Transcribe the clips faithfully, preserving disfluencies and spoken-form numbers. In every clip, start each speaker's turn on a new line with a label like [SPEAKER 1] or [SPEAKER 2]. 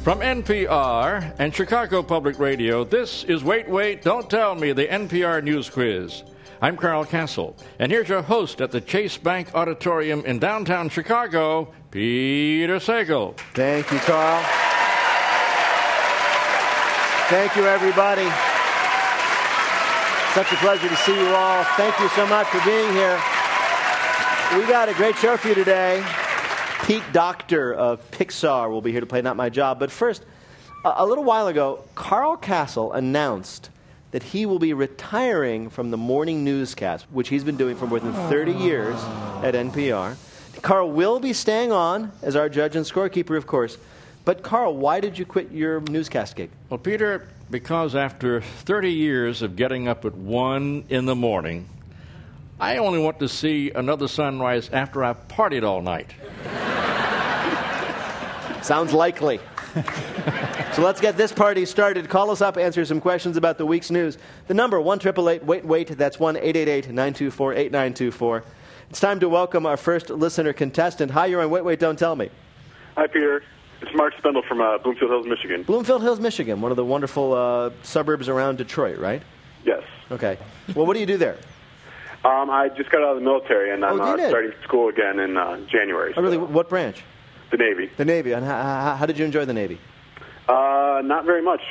[SPEAKER 1] From N P R and Chicago Public Radio, this is Wait, Wait, Don't Tell Me, the N P R News Quiz. I'm Carl Castle, and here's your host at the Chase Bank Auditorium in downtown Chicago, Peter Sagal.
[SPEAKER 2] Thank you, Carl. Thank you, everybody. Such a pleasure to see you all. Thank you so much for being here. We got a great show for you today. Pete Docter of Pixar will be here to play Not My Job. But first, a, a little while ago, Carl Castle announced that he will be retiring from the morning newscast, which he's been doing for more than thirty years at N P R. Carl will be staying on as our judge and scorekeeper, of course. But, Carl, why did you quit your newscast gig?
[SPEAKER 1] Well, Peter, because after thirty years of getting up at one in the morning, I only want to see another sunrise after I've partied all night.
[SPEAKER 2] Sounds likely. So let's get this party started. Call us up, answer some questions about the week's news. The number, one eight eight eight, wait, wait. That's one eight eight eight, nine two four, eight nine two four. It's time to welcome our first listener contestant. Hi, you're on Wait, Wait, Don't Tell Me.
[SPEAKER 3] Hi, Peter. It's Mark Spindle from uh, Bloomfield Hills, Michigan.
[SPEAKER 2] Bloomfield Hills, Michigan, one of the wonderful uh, suburbs around Detroit, right?
[SPEAKER 3] Yes.
[SPEAKER 2] Okay. Well, what do you do there?
[SPEAKER 3] Um, I just got out of the military, and I'm
[SPEAKER 2] oh,
[SPEAKER 3] uh, starting school again in uh, January.
[SPEAKER 2] Oh, really?
[SPEAKER 3] So.
[SPEAKER 2] What branch?
[SPEAKER 3] The Navy.
[SPEAKER 2] The Navy. And how, how, how did you enjoy the Navy?
[SPEAKER 3] Uh, not very much.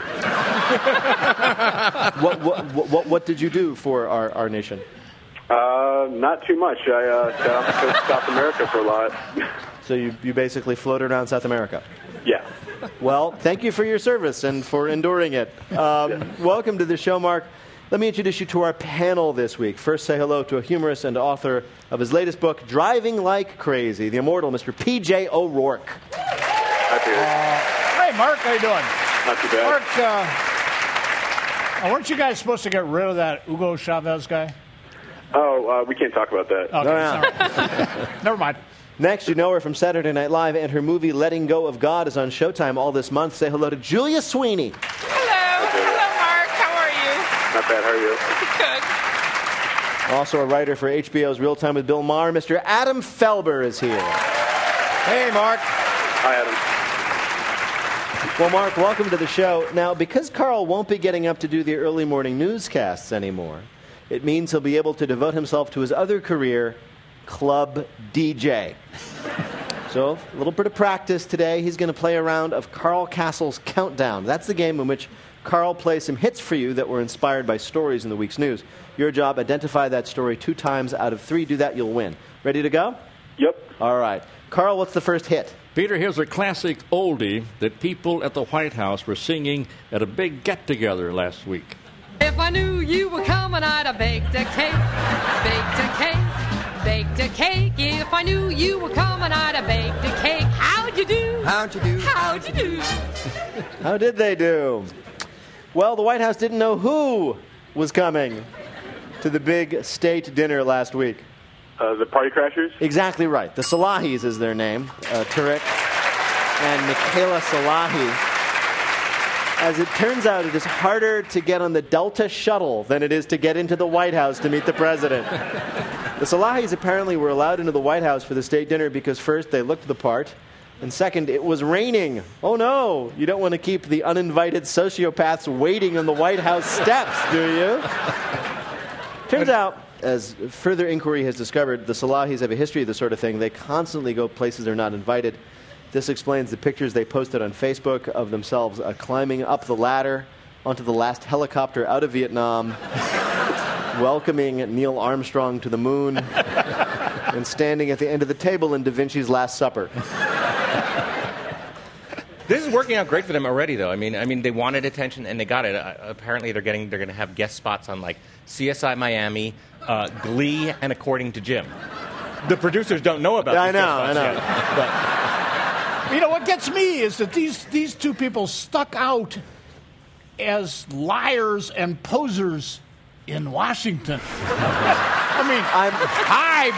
[SPEAKER 2] what, what, what, what did you do for our, our nation?
[SPEAKER 3] Uh, not too much. I uh, got off the coast of South America for a lot.
[SPEAKER 2] So you, you basically floated around South America?
[SPEAKER 3] Yeah.
[SPEAKER 2] Well, thank you for your service and for enduring it. Um,
[SPEAKER 3] yeah.
[SPEAKER 2] Welcome to the show, Mark. Let me introduce you to our panel this week. First, say hello to a humorist and author of his latest book, Driving Like Crazy, the immortal Mister P J O'Rourke.
[SPEAKER 3] Hi, Peter.
[SPEAKER 4] Uh, hey, Mark, how you doing?
[SPEAKER 3] Not too bad.
[SPEAKER 4] Mark, uh, weren't you guys supposed to get rid of that Hugo Chavez guy?
[SPEAKER 3] Oh, uh, we can't talk about that.
[SPEAKER 4] Okay,
[SPEAKER 2] No, no.
[SPEAKER 4] sorry. Never mind.
[SPEAKER 2] Next, you know her from Saturday Night Live, and her movie Letting Go of God is on Showtime all this month. Say hello to Julia Sweeney.
[SPEAKER 5] Hello. Hello, Mark. How are you?
[SPEAKER 3] Not bad. How are you?
[SPEAKER 5] Good.
[SPEAKER 2] Also a writer for H B O's Real Time with Bill Maher, Mister Adam Felber is here.
[SPEAKER 4] Hey, Mark.
[SPEAKER 3] Hi, Adam.
[SPEAKER 2] Well, Mark, welcome to the show. Now, because Carl won't be getting up to do the early morning newscasts anymore, it means he'll be able to devote himself to his other career, club D J. So, a little bit of practice today. He's going to play a round of Carl Castle's Countdown. That's the game in which Carl plays some hits for you that were inspired by stories in the week's news. Your job, identify that story two times out of three. Do that, you'll win. Ready to go?
[SPEAKER 3] Yep.
[SPEAKER 2] All right. Carl, what's the first hit?
[SPEAKER 1] Peter, here's a classic oldie that people at the White House were singing at a big get-together last week.
[SPEAKER 5] If I knew you were coming, I'd have baked a cake, baked a cake, baked a cake. If I knew you were coming, I'd have baked a cake. How'd you do?
[SPEAKER 6] How'd you do?
[SPEAKER 5] How'd you do?
[SPEAKER 2] How did they do? Well, the White House didn't know who was coming to the big state dinner last week.
[SPEAKER 3] Uh, the Party Crashers?
[SPEAKER 2] Exactly right. The Salahis is their name. Uh, Tariq and Michaela Salahi. As it turns out, it is harder to get on the Delta shuttle than it is to get into the White House to meet the president. The Salahis apparently were allowed into the White House for the state dinner because first, they looked the part, and second, it was raining. Oh no, you don't want to keep the uninvited sociopaths waiting on the White House steps, do you? Turns out, as further inquiry has discovered, the Salahis have a history of this sort of thing. They constantly go places they're not invited. This explains the pictures they posted on Facebook of themselves uh, climbing up the ladder onto the last helicopter out of Vietnam, welcoming Neil Armstrong to the moon, and standing at the end of the table in Da Vinci's Last Supper.
[SPEAKER 6] This is working out great for them already, though. I mean, I mean, they wanted attention and they got it. Uh, apparently, they're getting they're going to have guest spots on like C S I Miami, uh, Glee, and According to Jim. The producers don't know about.
[SPEAKER 2] Yeah,
[SPEAKER 6] these
[SPEAKER 2] I know,
[SPEAKER 6] guest
[SPEAKER 2] I know.
[SPEAKER 6] spots yet,
[SPEAKER 4] You know, what gets me is that these, these two people stuck out as liars and posers in Washington. I mean,
[SPEAKER 2] I'm
[SPEAKER 4] high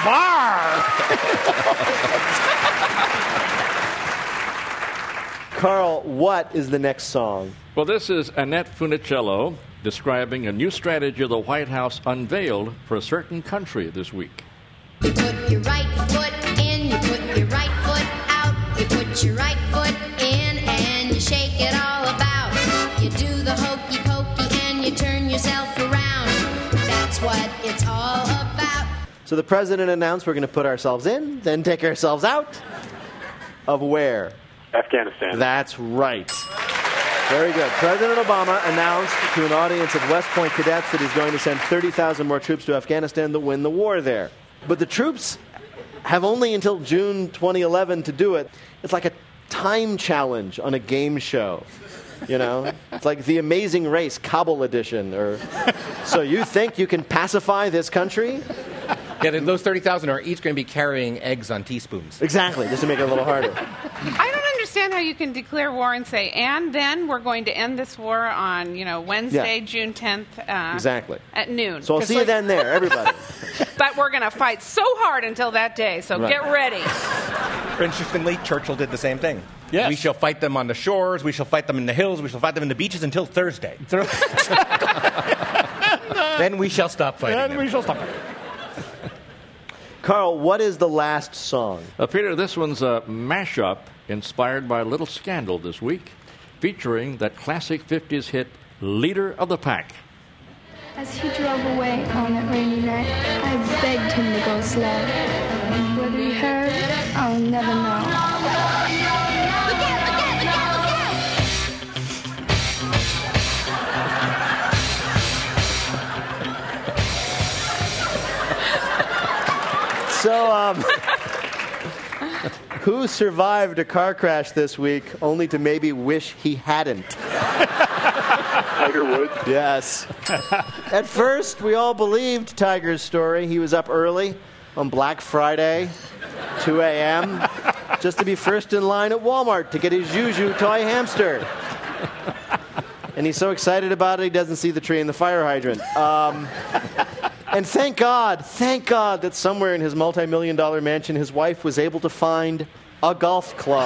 [SPEAKER 4] bar.
[SPEAKER 2] Carl, what is the next song?
[SPEAKER 1] Well, this is Annette Funicello describing a new strategy the White House unveiled for a certain country this week.
[SPEAKER 7] You put your right foot in, you put your right foot out, you put your right foot in, and
[SPEAKER 2] So the president announced we're going to put ourselves in, then take ourselves out. Of where?
[SPEAKER 3] Afghanistan.
[SPEAKER 2] That's right. Very good. President Obama announced to an audience of West Point cadets that he's going to send thirty thousand more troops to Afghanistan to win the war there. But the troops have only until June twenty eleven to do it. It's like a time challenge on a game show. You know, it's like The Amazing Race, Kabul edition. Or so you think you can pacify this country?
[SPEAKER 6] Yeah, those thirty thousand are each going to be carrying eggs on teaspoons.
[SPEAKER 2] Exactly, just to make it a little harder.
[SPEAKER 7] I don't understand how you can declare war and say, and then we're going to end this war on, you know, Wednesday,
[SPEAKER 2] Yeah.
[SPEAKER 7] June tenth. Uh,
[SPEAKER 2] Exactly.
[SPEAKER 7] At noon.
[SPEAKER 2] So I'll see you
[SPEAKER 7] like,
[SPEAKER 2] then there, everybody.
[SPEAKER 7] But we're going to fight so hard until that day, so
[SPEAKER 2] Right.
[SPEAKER 7] get ready.
[SPEAKER 6] Interestingly, Churchill did the same thing.
[SPEAKER 4] Yes.
[SPEAKER 6] We shall fight them on the shores, we shall fight them in the hills, we shall fight them in the beaches until Thursday. Then we shall stop fighting
[SPEAKER 4] And
[SPEAKER 6] them.
[SPEAKER 4] we shall stop it.
[SPEAKER 2] Carl, what is the last song?
[SPEAKER 1] Uh, Peter, this one's a mashup inspired by a little scandal this week, featuring that classic fifties hit, Leader of the Pack.
[SPEAKER 8] As he drove away on that rainy night, I begged him to go slow. Whether he heard, I'll never know. Look out, look out, look out, look
[SPEAKER 2] So, um, who survived a car crash this week only to maybe wish he hadn't?
[SPEAKER 3] Tiger Woods.
[SPEAKER 2] Yes. At first, we all believed Tiger's story. He was up early on Black Friday, two a.m., just to be first in line at Walmart to get his Juju toy hamster. And he's so excited about it, he doesn't see the tree in the fire hydrant. Um, and thank God, thank God that somewhere in his multi-million dollar mansion, his wife was able to find a golf club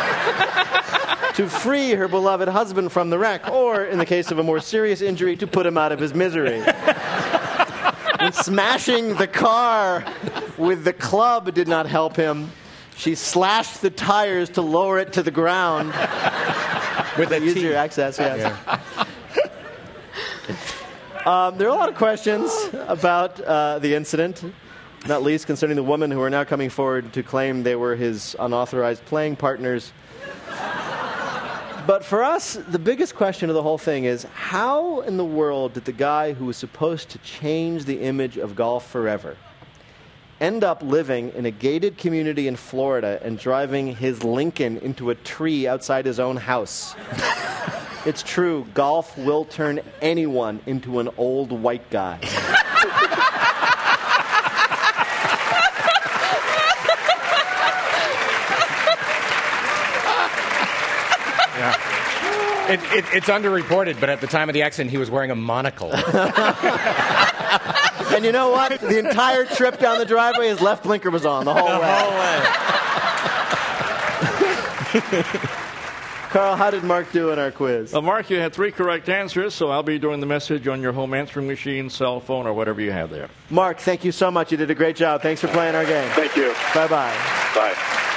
[SPEAKER 2] to free her beloved husband from the wreck, or, in the case of a more serious injury, to put him out of his misery. And smashing the car with the club did not help him. She slashed the tires to lower it to the ground.
[SPEAKER 6] With a
[SPEAKER 2] Easier
[SPEAKER 6] T.
[SPEAKER 2] access, yes. Um, there are a lot of questions about uh, the incident, not least concerning the woman who are now coming forward to claim they were his unauthorized playing partners. But for us, the biggest question of the whole thing is, how in the world did the guy who was supposed to change the image of golf forever end up living in a gated community in Florida and driving his Lincoln into a tree outside his own house? It's true, golf will turn anyone into an old white guy.
[SPEAKER 6] It, it, it's underreported, but at the time of the accident, he was wearing a monocle.
[SPEAKER 2] And you know what? The entire trip down the driveway, his left blinker was on the whole
[SPEAKER 6] The
[SPEAKER 2] way.
[SPEAKER 6] whole way.
[SPEAKER 2] Carl, how did Mark do in our quiz?
[SPEAKER 1] Well, Mark, you had three correct answers, so I'll be doing the message on your home answering machine, cell phone, or whatever you have there.
[SPEAKER 2] Mark, thank you so much. You did a great job. Thanks for playing our game.
[SPEAKER 3] Thank you.
[SPEAKER 2] Bye-bye.
[SPEAKER 3] Bye.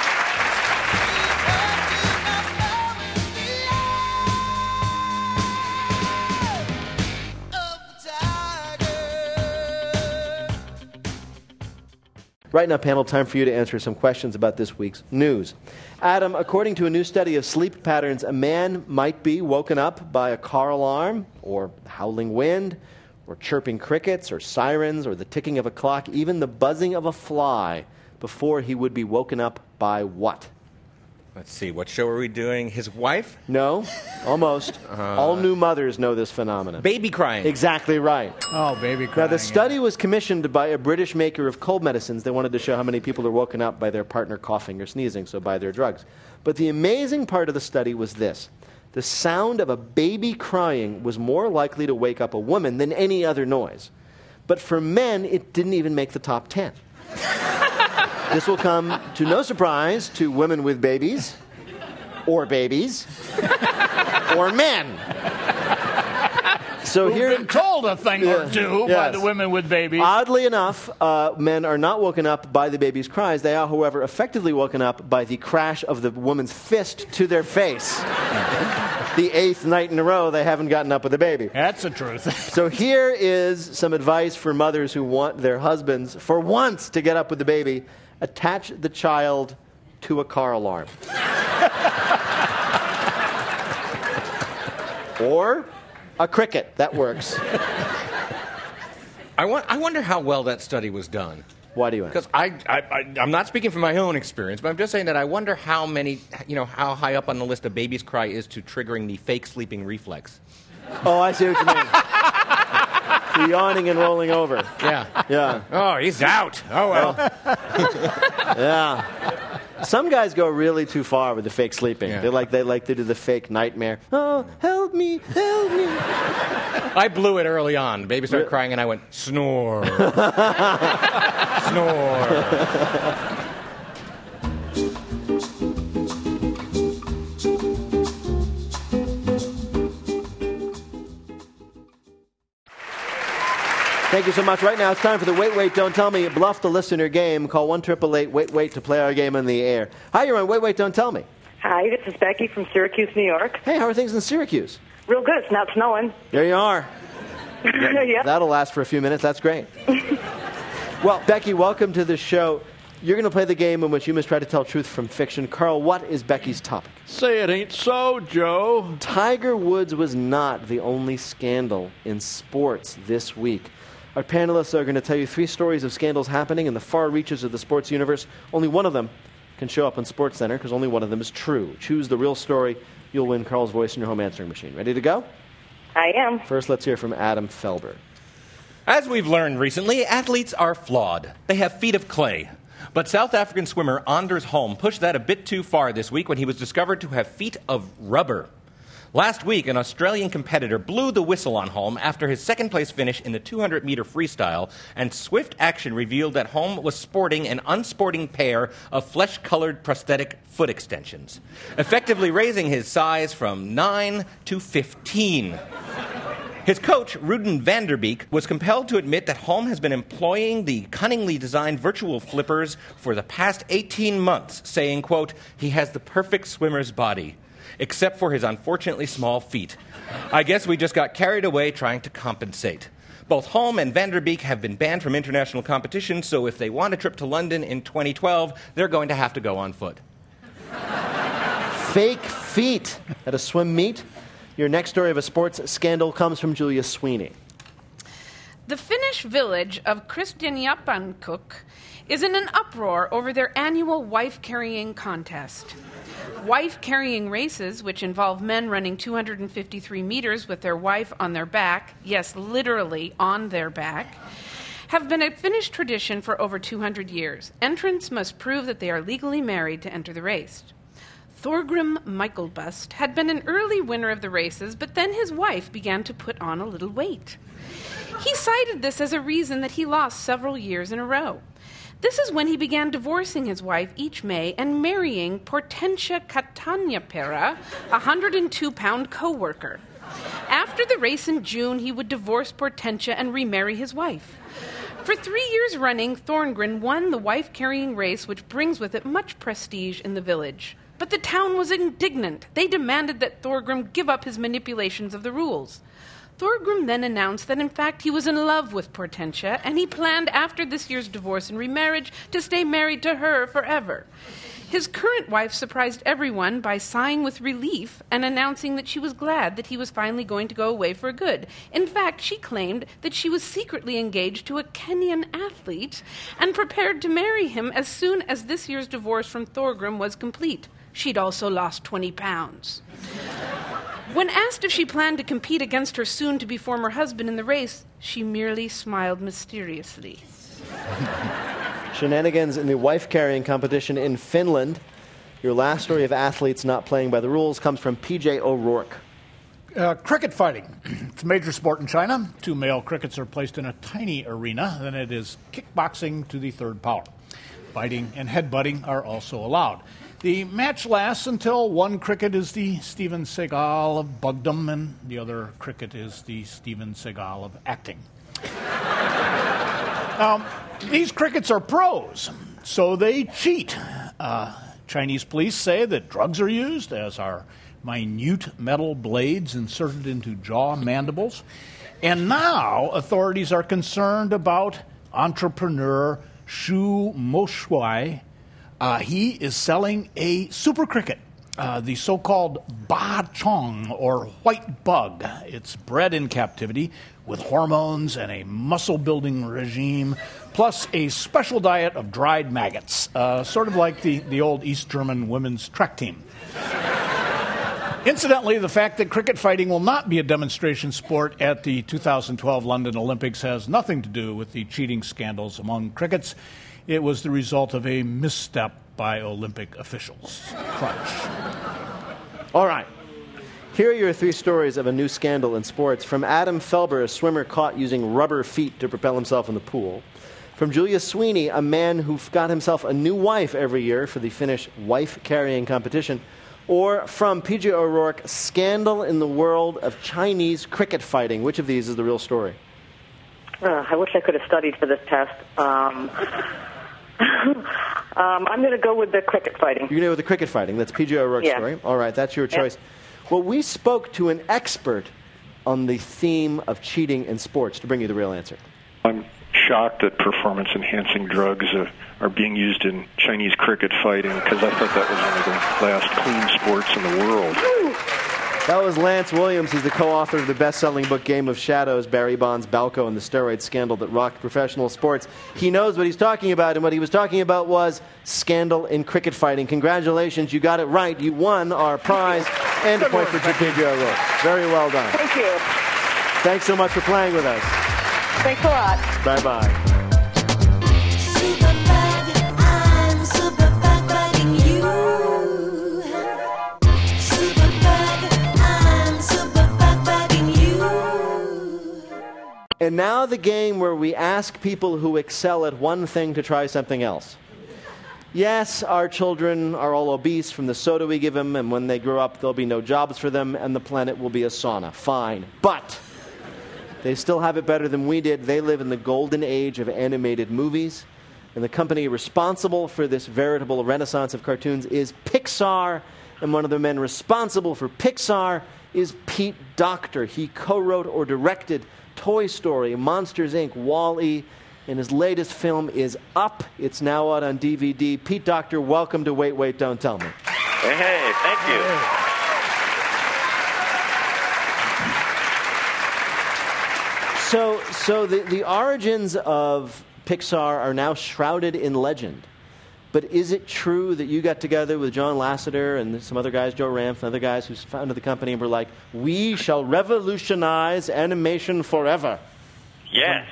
[SPEAKER 2] Right now, panel, time for you to answer some questions about this week's news. Adam, according to a new study of sleep patterns, a man might be woken up by a car alarm, or howling wind, or chirping crickets, or sirens, or the ticking of a clock, even the buzzing of a fly, before he would be woken up by what?
[SPEAKER 6] Let's see, what show are we doing? His wife?
[SPEAKER 2] No? Almost. All new mothers know this phenomenon.
[SPEAKER 6] Baby crying.
[SPEAKER 2] Exactly right.
[SPEAKER 4] Oh, baby
[SPEAKER 2] Now,
[SPEAKER 4] crying.
[SPEAKER 2] the study was commissioned by a British maker of cold medicines. They wanted to show how many people are woken up by their partner coughing or sneezing, so by their drugs. But the amazing part of the study was this. The sound of a baby crying was more likely to wake up a woman than any other noise. But for men, it didn't even make the top ten. This will come to no surprise to women with babies, or babies, or men. So
[SPEAKER 4] Who've
[SPEAKER 2] here,
[SPEAKER 4] been told a thing or
[SPEAKER 2] Yeah.
[SPEAKER 4] two by
[SPEAKER 2] Yes.
[SPEAKER 4] the women with babies.
[SPEAKER 2] Oddly enough, uh, men are not woken up by the baby's cries. They are, however, effectively woken up by the crash of the woman's fist to their face. the eighth night in a row they haven't gotten up with a baby.
[SPEAKER 4] That's the truth.
[SPEAKER 2] So here is some advice for mothers who want their husbands, for once, to get up with the baby. Attach the child to a car alarm. Or a cricket. That works.
[SPEAKER 6] I, want, I wonder how well that study was done.
[SPEAKER 2] Why do you ask?
[SPEAKER 6] Because I, I, I, I'm not speaking from my own experience, but I'm just saying that I wonder how many, you know, how high up on the list of baby's cry is to triggering the fake sleeping reflex.
[SPEAKER 2] Oh, I see what you mean. The yawning and rolling over.
[SPEAKER 6] Yeah.
[SPEAKER 2] Yeah.
[SPEAKER 6] Oh, he's out. Oh, well.
[SPEAKER 2] Yeah. Some guys go really too far with the fake sleeping.
[SPEAKER 6] Yeah.
[SPEAKER 2] They like they like to do the fake nightmare. Oh, help me, help me.
[SPEAKER 6] I blew it early on. The baby started crying, and I went, snore. Snore.
[SPEAKER 2] Thank you so much. Right now, it's time for the Wait, Wait, Don't Tell Me Bluff the Listener game. Call one eight eight eight wait wait to play our game on the air. Hi, you're on Wait, Wait, Don't Tell Me.
[SPEAKER 9] Hi, this is Becky from Syracuse, New York.
[SPEAKER 2] Hey, how are things in Syracuse?
[SPEAKER 9] Real good. It's not snowing.
[SPEAKER 2] There you are.
[SPEAKER 9] Yep.
[SPEAKER 2] That'll last for a few minutes. That's great. Well, Becky, welcome to the show. You're going to play the game in which you must try to tell truth from fiction. Carl, what is Becky's topic?
[SPEAKER 1] Say it ain't so, Joe.
[SPEAKER 2] Tiger Woods was not the only scandal in sports this week. Our panelists are going to tell you three stories of scandals happening in the far reaches of the sports universe. Only one of them can show up on SportsCenter because only one of them is true. Choose the real story. You'll win Carl's voice in your home answering machine. Ready to go?
[SPEAKER 9] I am.
[SPEAKER 2] First, let's hear from Adam Felber.
[SPEAKER 6] As we've learned recently, athletes are flawed. They have feet of clay. But South African swimmer Anders Holm pushed that a bit too far this week when he was discovered to have feet of rubber. Last week, an Australian competitor blew the whistle on Holm after his second-place finish in the two hundred meter freestyle, and swift action revealed that Holm was sporting an unsporting pair of flesh-colored prosthetic foot extensions, effectively raising his size from nine to fifteen. His coach, Ruden van der Beek, was compelled to admit that Holm has been employing the cunningly designed virtual flippers for the past eighteen months, saying, quote, "He has the perfect swimmer's body, except for his unfortunately small feet. I guess we just got carried away trying to compensate." Both Holm and van der Beek have been banned from international competition, so if they want a trip to London in twenty twelve, they're going to have to go on foot.
[SPEAKER 2] Fake feet at a swim meet. Your next story of a sports scandal comes from Julia Sweeney.
[SPEAKER 7] The Finnish village of Kristianstad is in an uproar over their annual wife-carrying contest. Wife-carrying races, which involve men running two hundred fifty-three meters with their wife on their back, yes, literally on their back, have been a Finnish tradition for over two hundred years. Entrants must prove that they are legally married to enter the race. Thorgrim Michaelbust had been an early winner of the races, but then his wife began to put on a little weight. He cited this as a reason that he lost several years in a row. This is when he began divorcing his wife each May and marrying Portentia Katanjapera, a one hundred two pound co-worker. After the race in June, he would divorce Portentia and remarry his wife. For three years running, Thorngren won the wife-carrying race, which brings with it much prestige in the village. But the town was indignant. They demanded that Thorgrim give up his manipulations of the rules. Thorgrim then announced that in fact he was in love with Portentia, and he planned after this year's divorce and remarriage to stay married to her forever. His current wife surprised everyone by sighing with relief and announcing that she was glad that he was finally going to go away for good. In fact, she claimed that she was secretly engaged to a Kenyan athlete and prepared to marry him as soon as this year's divorce from Thorgrim was complete. She'd also lost twenty pounds. When asked if she planned to compete against her soon-to-be former husband in the race, she merely smiled mysteriously.
[SPEAKER 2] Shenanigans in the wife-carrying competition in Finland. Your last story of athletes not playing by the rules comes from P J O'Rourke.
[SPEAKER 4] Uh, cricket fighting. It's a major sport in China. Two male crickets are placed in a tiny arena. Then it is kickboxing to the third power. Fighting and headbutting are also allowed. The match lasts until one cricket is the Steven Seagal of bugdom and the other cricket is the Steven Seagal of acting. um, these crickets are pros, so they cheat. Uh, Chinese police say that drugs are used, as are minute metal blades inserted into jaw mandibles. And now authorities are concerned about entrepreneur Xu Moshui. Uh, he is selling a super cricket, uh, the so-called Ba Chong, or white bug. It's bred in captivity with hormones and a muscle-building regime, plus a special diet of dried maggots, uh, sort of like the, the old East German women's track team. Incidentally, the fact that cricket fighting will not be a demonstration sport at the two thousand twelve London Olympics has nothing to do with the cheating scandals among crickets. It was the result of a misstep by Olympic officials. Crunch.
[SPEAKER 2] All right. Here are your three stories of a new scandal in sports. From Adam Felber, a swimmer caught using rubber feet to propel himself in the pool. From Julia Sweeney, a man who got himself a new wife every year for the Finnish wife-carrying competition. Or from P J O'Rourke, scandal in the world of Chinese cricket fighting. Which of these is the real story?
[SPEAKER 9] Uh, I wish I could have studied for this test. Um, um, I'm going to go with the cricket fighting.
[SPEAKER 2] You're going to go with the cricket fighting. That's P J O'Rourke's
[SPEAKER 9] Yeah.
[SPEAKER 2] story. All right, that's your
[SPEAKER 9] Yeah.
[SPEAKER 2] choice. Well, we spoke to an expert on the theme of cheating in sports to bring you the real answer.
[SPEAKER 10] I'm shocked that performance-enhancing drugs uh, are being used in Chinese cricket fighting because I thought that was one of the last clean sports in the world.
[SPEAKER 2] That was Lance Williams. He's the co-author of the best-selling book Game of Shadows, Barry Bonds, Balco, and the steroid scandal that rocked professional sports. He knows what he's talking about, and what he was talking about was scandal in cricket fighting. Congratulations, you got it right. You won our prize and a point for P J O'Rourke. Very well done.
[SPEAKER 9] Thank you.
[SPEAKER 2] Thanks so much for playing with us.
[SPEAKER 9] Thanks a lot.
[SPEAKER 2] Bye-bye. And now the game where we ask people who excel at one thing to try something else. Yes, our children are all obese from the soda we give them, and when they grow up, there'll be no jobs for them, and the planet will be a sauna. Fine. But they still have it better than we did. They live in the golden age of animated movies, and the company responsible for this veritable renaissance of cartoons is Pixar, and one of the men responsible for Pixar is Pete Docter. He co-wrote or directed Toy Story, Monsters, Incorporated, Wall-E, and his latest film is Up. It's now out on D V D. Pete Docter, welcome to Wait, Wait, Don't Tell Me.
[SPEAKER 11] Hey, hey, thank you.
[SPEAKER 2] So, so the, the origins of Pixar are now shrouded in legend. But is it true that you got together with John Lasseter and some other guys, Joe Ranft, and other guys who founded the company, and were like, we shall revolutionize animation forever?
[SPEAKER 11] Yes.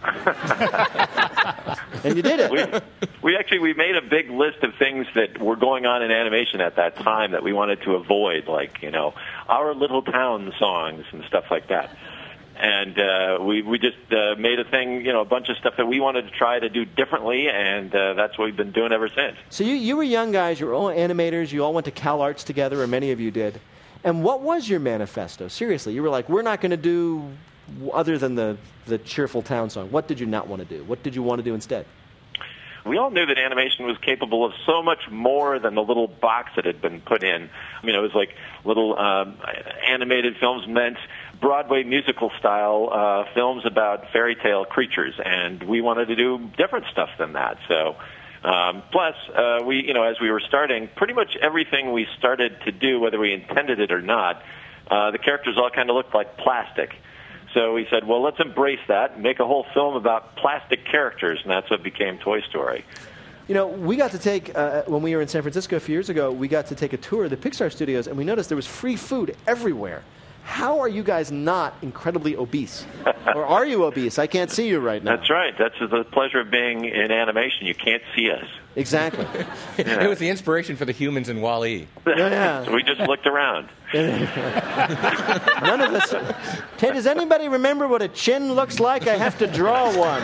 [SPEAKER 2] And you did it.
[SPEAKER 11] We, we actually we made a big list of things that were going on in animation at that time that we wanted to avoid, like, you know, Our Little Town songs and stuff like that. And uh, we we just uh, made a thing, you know, a bunch of stuff that we wanted to try to do differently, and uh, that's what we've been doing ever since.
[SPEAKER 2] So you, you were young guys, you were all animators, you all went to Cal Arts together, or many of you did. And what was your manifesto? Seriously, you were like, we're not going to do other than the, the cheerful town song. What did you not want to do? What did you want to do instead?
[SPEAKER 11] We all knew that animation was capable of so much more than the little box that had been put in. I mean, it was like little um, animated films meant Broadway musical-style uh, films about fairy tale creatures, and we wanted to do different stuff than that. So, um, plus, uh, we, you know, as we were starting, pretty much everything we started to do, whether we intended it or not, uh, the characters all kind of looked like plastic. So we said, well, let's embrace that and make a whole film about plastic characters, and that's what became Toy Story.
[SPEAKER 2] You know, we got to take, uh, when we were in San Francisco a few years ago, we got to take a tour of the Pixar studios, and we noticed there was free food everywhere. How are you guys not incredibly obese? Or are you obese? I can't see you right now.
[SPEAKER 11] That's right. That's the pleasure of being in animation. You can't see us.
[SPEAKER 2] Exactly.
[SPEAKER 11] Yeah.
[SPEAKER 6] It was the inspiration for the humans in Wall-E.
[SPEAKER 2] Yeah, yeah.
[SPEAKER 11] So we just looked around.
[SPEAKER 2] None of us. Hey, does anybody remember what a chin looks like? I have to draw one.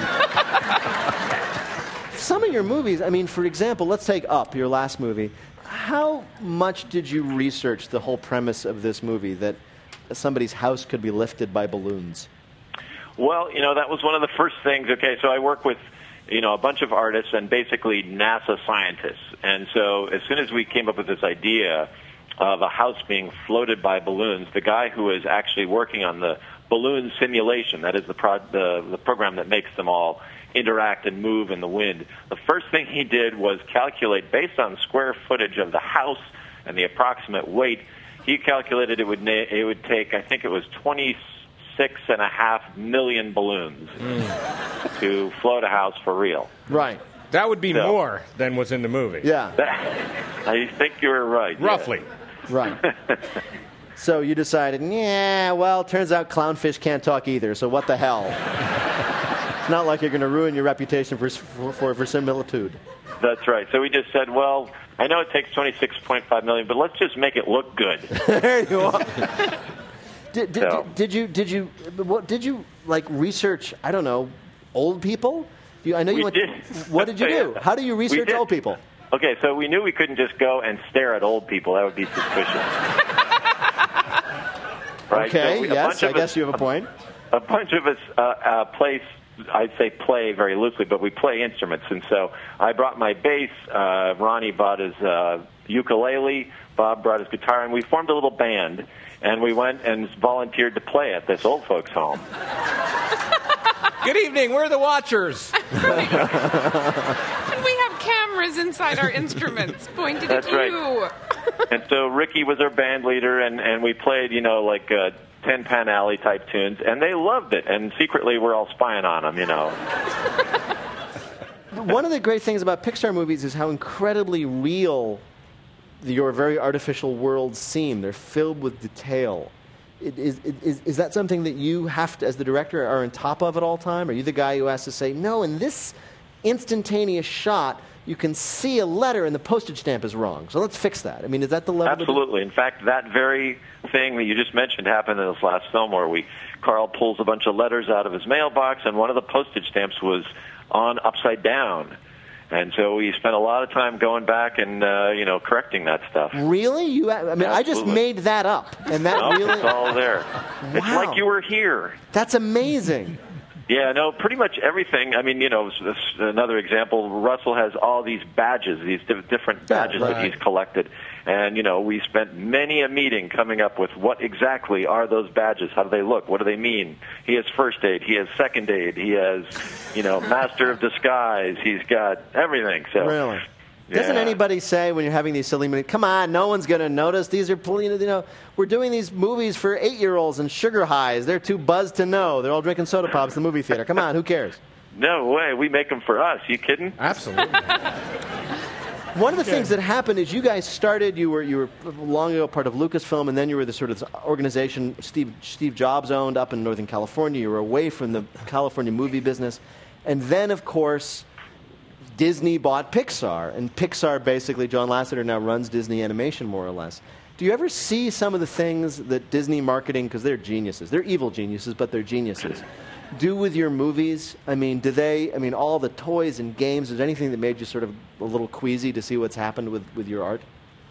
[SPEAKER 2] Some of your movies, I mean, for example, let's take Up, your last movie. How much did you research the whole premise of this movie, that somebody's house could be lifted by balloons?
[SPEAKER 11] Well, you know, that was one of the first things. Okay, so I work with, you know, a bunch of artists and basically NASA scientists. And so as soon as we came up with this idea, of a house being floated by balloons. The guy who is actually working on the balloon simulation, that is the, pro- the, the program that makes them all interact and move in the wind, the first thing he did was calculate, based on square footage of the house and the approximate weight, he calculated it would na- it would take, I think it was twenty-six and a half million balloons mm. to float a house for real.
[SPEAKER 2] Right.
[SPEAKER 6] That would be
[SPEAKER 11] So-
[SPEAKER 6] more than was in the movie.
[SPEAKER 2] Yeah.
[SPEAKER 11] I think you were right. yeah.
[SPEAKER 6] Roughly.
[SPEAKER 2] Right. So you decided, yeah, well, turns out clownfish can't talk either, so what the hell? It's not like you're going to ruin your reputation for, for, for verisimilitude.
[SPEAKER 11] That's right. So we just said, well, I know it takes twenty-six point five million, but let's just make it look good.
[SPEAKER 2] There you are. Did, did,
[SPEAKER 11] So-
[SPEAKER 2] did, did you did you what did you like research? I don't know, old people. You, I know you
[SPEAKER 11] We
[SPEAKER 2] went.
[SPEAKER 11] did.
[SPEAKER 2] What did you do?
[SPEAKER 11] Yeah.
[SPEAKER 2] How do you
[SPEAKER 11] We
[SPEAKER 2] research
[SPEAKER 11] did.
[SPEAKER 2] old people?
[SPEAKER 11] Okay, so we knew we couldn't just go and stare at old people. That would be suspicious. Right?
[SPEAKER 2] Okay.
[SPEAKER 11] So we- a
[SPEAKER 2] Yes,
[SPEAKER 11] bunch
[SPEAKER 2] I
[SPEAKER 11] of
[SPEAKER 2] guess
[SPEAKER 11] us-
[SPEAKER 2] you have a point.
[SPEAKER 11] A bunch of us uh, uh, play, I'd say play very loosely, but we play instruments. And so I brought my bass, uh, Ronnie brought his uh, ukulele, Bob brought his guitar, and we formed a little band. And we went and volunteered to play at this old folks' home.
[SPEAKER 6] Good evening, we're the Watchers.
[SPEAKER 7] And we have cameras inside our instruments pointed
[SPEAKER 11] That's
[SPEAKER 7] at
[SPEAKER 11] right.
[SPEAKER 7] you.
[SPEAKER 11] And so Ricky was our band leader, and, and we played, you know, like uh, Ten Pan Alley type tunes, and they loved it. And secretly, we're all spying on them, you know.
[SPEAKER 2] One of the great things about Pixar movies is how incredibly real your very artificial worlds seem. They're filled with detail. It, is, it, is, is that something that you have to, as the director, are on top of at all time? Are you the guy who has to say, no, in this instantaneous shot, you can see a letter and the postage stamp is wrong, so let's fix that? I mean, is that the level?
[SPEAKER 11] Absolutely. In fact, that very thing that you just mentioned happened in this last film where we Carl pulls a bunch of letters out of his mailbox, and one of the postage stamps was on upside down. And so we spent a lot of time going back and, uh, you know, correcting that stuff.
[SPEAKER 2] Really? You? I mean, I just
[SPEAKER 11] Absolutely.
[SPEAKER 2] made that up, and that
[SPEAKER 11] No,
[SPEAKER 2] really.
[SPEAKER 11] it's all there. It's
[SPEAKER 2] Wow.
[SPEAKER 11] like you were here.
[SPEAKER 2] That's amazing.
[SPEAKER 11] Yeah, no, pretty much everything. I mean, you know, s- s- another example, Russell has all these badges, these di- different badges
[SPEAKER 2] right.
[SPEAKER 11] that he's collected. And, you know, we spent many a meeting coming up with what exactly are those badges? How do they look? What do they mean? He has first aid. He has second aid. He has, you know, master of disguise. He's got everything. So,
[SPEAKER 2] Really? Doesn't
[SPEAKER 11] yeah.
[SPEAKER 2] anybody say when you're having these silly movies, come on, no one's going to notice. These are, pl- you know, we're doing these movies for eight-year-olds and sugar highs. They're too buzzed to know. They're all drinking soda pops in the movie theater. Come on, who cares?
[SPEAKER 11] No way. We make them for us. You kidding?
[SPEAKER 6] Absolutely.
[SPEAKER 2] One of the things that happened is you guys started, you were, you were long ago part of Lucasfilm, and then you were the sort of organization Steve, Steve Jobs owned up in Northern California. You were away from the California movie business. And then, of course, Disney bought Pixar, and Pixar basically, John Lasseter now runs Disney Animation more or less. Do you ever see some of the things that Disney marketing, because they're geniuses, they're evil geniuses, but they're geniuses, do with your movies? I mean, do they, I mean, all the toys and games, is there anything that made you sort of a little queasy to see what's happened with, with your art?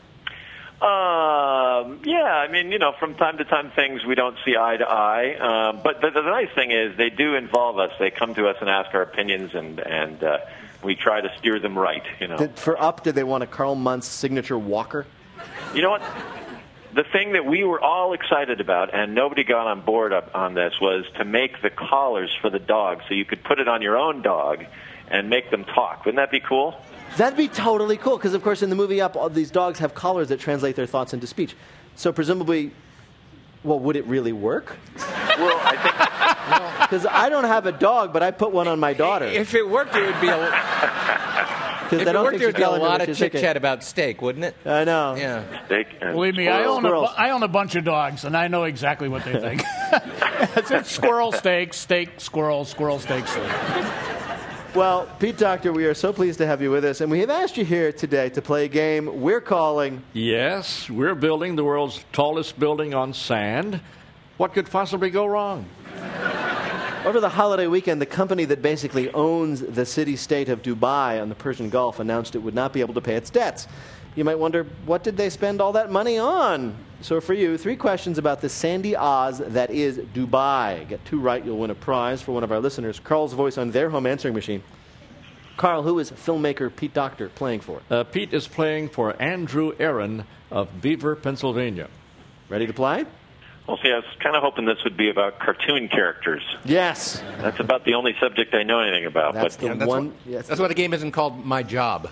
[SPEAKER 11] Um, yeah, I mean, you know, from time to time things we don't see eye to eye. Um, but the, the nice thing is they do involve us. They come to us and ask our opinions, and, and uh, we try to steer them right, you know.
[SPEAKER 2] Did, for Up, did they want a Karl Muntz signature walker?
[SPEAKER 11] You know what? The thing that we were all excited about, and nobody got on board up on this, was to make the collars for the dog so you could put it on your own dog and make them talk. Wouldn't that be cool?
[SPEAKER 2] That'd be totally cool, because, of course, in the movie Up, all these dogs have collars that translate their thoughts into speech. So presumably, well, would it really work?
[SPEAKER 11] Well, I think...
[SPEAKER 2] Because I don't have a dog, but I put one on my daughter.
[SPEAKER 6] If it worked, it would be a,
[SPEAKER 2] Because
[SPEAKER 6] if
[SPEAKER 2] I
[SPEAKER 6] it
[SPEAKER 2] don't
[SPEAKER 6] worked,
[SPEAKER 2] think
[SPEAKER 6] it would
[SPEAKER 2] she's
[SPEAKER 6] be a
[SPEAKER 2] telling me
[SPEAKER 6] lot
[SPEAKER 2] what
[SPEAKER 6] of
[SPEAKER 2] she's
[SPEAKER 6] chit
[SPEAKER 2] thinking.
[SPEAKER 6] chat about steak, wouldn't it?
[SPEAKER 2] I know.
[SPEAKER 6] Yeah.
[SPEAKER 11] Steak and
[SPEAKER 4] Believe me, I
[SPEAKER 11] squirrel.
[SPEAKER 4] own, a,
[SPEAKER 2] Squirrels.
[SPEAKER 4] bu- I own a bunch of dogs, and I know exactly what they think. It's it's squirrel, steak, steak, squirrel, squirrel, steak, steak.
[SPEAKER 2] Well, Pete Docter, we are so pleased to have you with us, and we have asked you here today to play a game we're calling...
[SPEAKER 1] Yes, we're building the world's tallest building on sand. What could possibly go wrong?
[SPEAKER 2] Over the holiday weekend, the company that basically owns the city-state of Dubai on the Persian Gulf announced it would not be able to pay its debts. You might wonder, what did they spend all that money on? So for you, three questions about the sandy Oz that is Dubai. Get two right, you'll win a prize for one of our listeners. Carl's voice on their home answering machine. Carl, who is filmmaker Pete Docter playing for?
[SPEAKER 1] Uh, Pete is playing for Andrew Aaron of Beaver, Pennsylvania.
[SPEAKER 2] Ready to play?
[SPEAKER 11] Well, see, I was kind of hoping this would be about cartoon characters.
[SPEAKER 2] Yes.
[SPEAKER 11] That's about the only subject I know anything about.
[SPEAKER 2] That's
[SPEAKER 11] but
[SPEAKER 2] the
[SPEAKER 6] Yeah, that's
[SPEAKER 2] one.
[SPEAKER 6] What,
[SPEAKER 2] yes.
[SPEAKER 6] That's why the game isn't called My Job.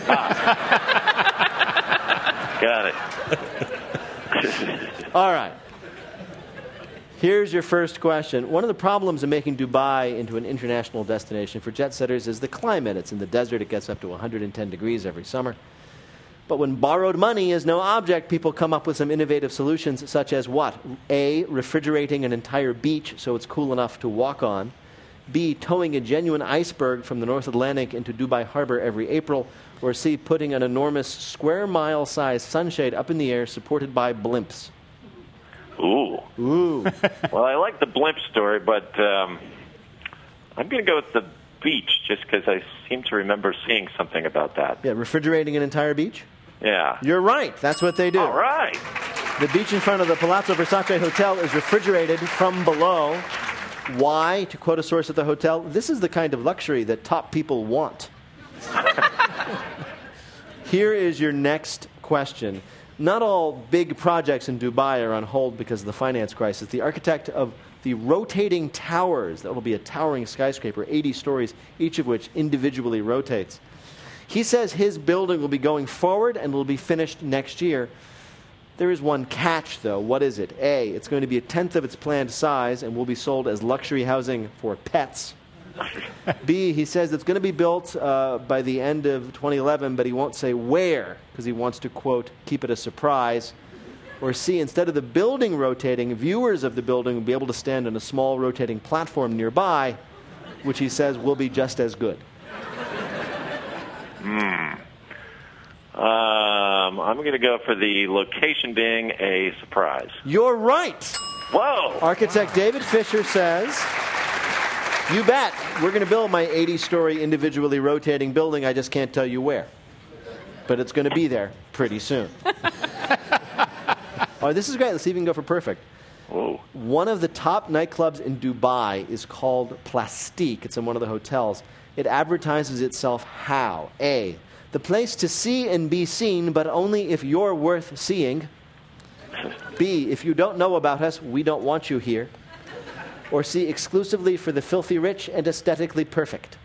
[SPEAKER 11] Got it.
[SPEAKER 2] All right. Here's your first question. One of the problems of making Dubai into an international destination for jet setters is the climate. It's in the desert. It gets up to one hundred ten degrees every summer. But when borrowed money is no object, people come up with some innovative solutions, such as what? A, refrigerating an entire beach so it's cool enough to walk on. B, towing a genuine iceberg from the North Atlantic into Dubai Harbor every April. Or C, putting an enormous square mile-sized sunshade up in the air supported by blimps.
[SPEAKER 11] Ooh.
[SPEAKER 2] Ooh.
[SPEAKER 11] Well, I like the blimp story, but um, I'm going to go with the beach just because I seem to remember seeing something about that.
[SPEAKER 2] Yeah, refrigerating an entire beach?
[SPEAKER 11] Yeah.
[SPEAKER 2] You're right. That's what they do.
[SPEAKER 11] All right.
[SPEAKER 2] The beach in front of the Palazzo Versace Hotel is refrigerated from below. Why? To quote a source at the hotel, this is the kind of luxury that top people want. Here is your next question. Not all big projects in Dubai are on hold because of the finance crisis. The architect of the rotating towers, that will be a towering skyscraper, eighty stories, each of which individually rotates. He says his building will be going forward and will be finished next year. There is one catch, though. What is it? A, it's going to be a tenth of its planned size and will be sold as luxury housing for pets. B, he says it's going to be built uh, by the end of twenty eleven, but he won't say where because he wants to, quote, keep it a surprise. Or C, instead of the building rotating, viewers of the building will be able to stand on a small rotating platform nearby, which he says will be just as good.
[SPEAKER 11] Hmm. Um, I'm going to go for the location being a surprise.
[SPEAKER 2] You're right.
[SPEAKER 11] Whoa.
[SPEAKER 2] Architect David Fisher says, you bet, we're going to build my eighty-story individually rotating building. I just can't tell you where. But it's going to be there pretty soon. Oh, this is great. Let's even go for perfect.
[SPEAKER 11] Whoa.
[SPEAKER 2] One of the top nightclubs in Dubai is called Plastique. It's in one of the hotels. It advertises itself how? A, the place to see and be seen, but only if you're worth seeing. B, if you don't know about us, we don't want you here. Or C, exclusively for the filthy rich and aesthetically perfect.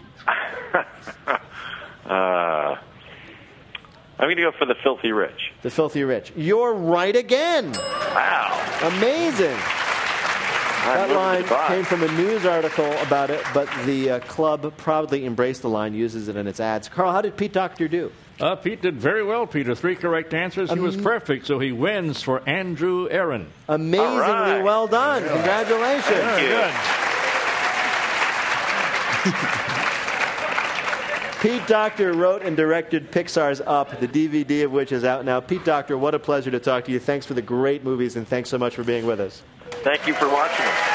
[SPEAKER 11] uh, I'm going to go for the filthy rich.
[SPEAKER 2] The filthy rich. You're right again.
[SPEAKER 11] Wow.
[SPEAKER 2] Amazing. That line came from a news article about it, but the uh, club proudly embraced the line, uses it in its ads. Carl, how did Pete Docter do?
[SPEAKER 1] Uh, Pete did very well, Peter. Three correct answers. He was perfect, so he wins for Andrew Aaron.
[SPEAKER 2] Amazingly
[SPEAKER 11] right.
[SPEAKER 2] well done.
[SPEAKER 1] Yeah.
[SPEAKER 2] Congratulations.
[SPEAKER 11] Thank you.
[SPEAKER 2] Pete Docter wrote and directed Pixar's Up, the D V D of which is out now. Pete Docter, what a pleasure to talk to you. Thanks for the great movies, and thanks so much for being with us.
[SPEAKER 11] Thank you for watching us.